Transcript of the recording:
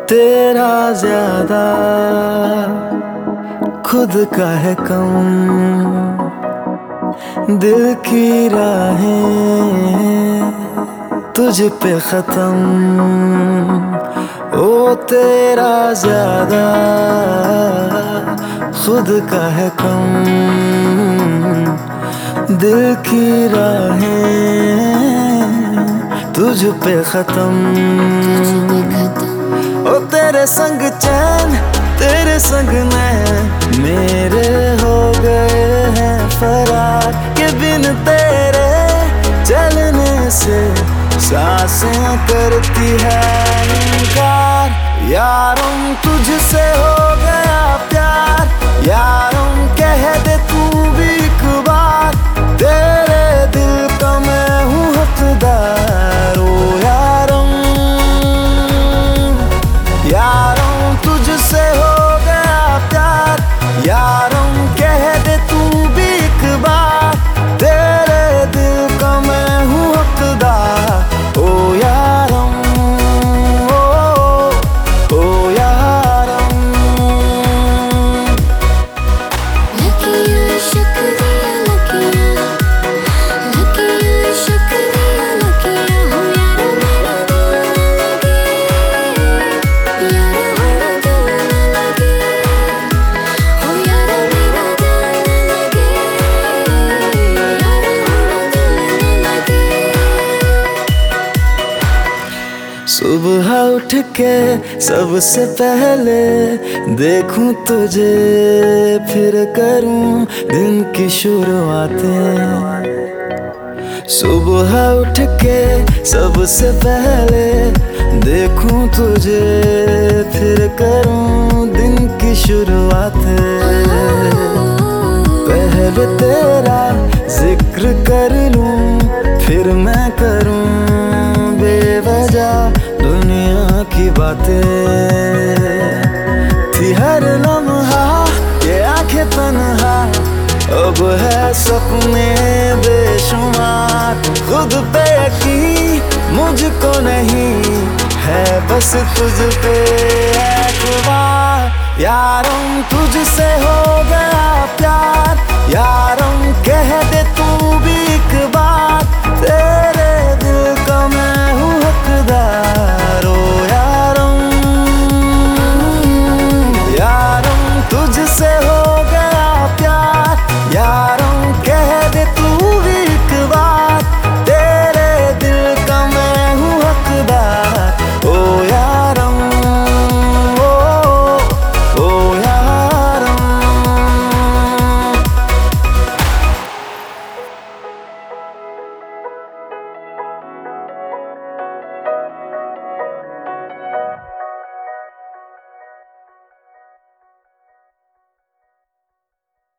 तेरा ज्यादा खुद का है कम, दिल की राहें तुझ पे खत्म। ओ तेरा ज्यादा खुद का है कम, दिल की राहें तुझ पे खत्म। ओ तेरे संग चैन तेरे संग मैं मेरे हो गए हैं फरार, के बिन तेरे चलने से सांसें करती है इनकार। यारों तुझसे हो गया प्यार, यारों कह दे तू भी एक बार, तेरे दिल का मैं हूँ हकदार। ओ यारों यारों तुझसे हो गया प्यार, यारों कह दे तू भी एक बार, तेरे दिल का मैं हूँ हकदार। ओ यारों ओ यारों। लकियां शुक्रिया लकियां, लकियां शुक्रिया लकियां, हो यारो मेरा दिल न लगे, यारो मेरा दिल न लगे, हो यारो मेरा दिल न लगे, यारो मेरा दिल न लगे। सुबह उठ के सबसे पहले देखूं तुझे, फिर करूं दिन की शुरुआतें। सुबह उठ के सबसे पहले देखूं तुझे, फिर करूं दिन की शुरुआतें। पहले तेरा जिक्र कर लूं, फिर मैं करूं बेवजह दुनिया की बातें। थी हर लम्हा ये आंखें तन्हा, अब है सपने बेशुमार। खुद पे यकीन मुझको नहीं है, बस तुझ पे एतबार। यारों तुझसे हो गया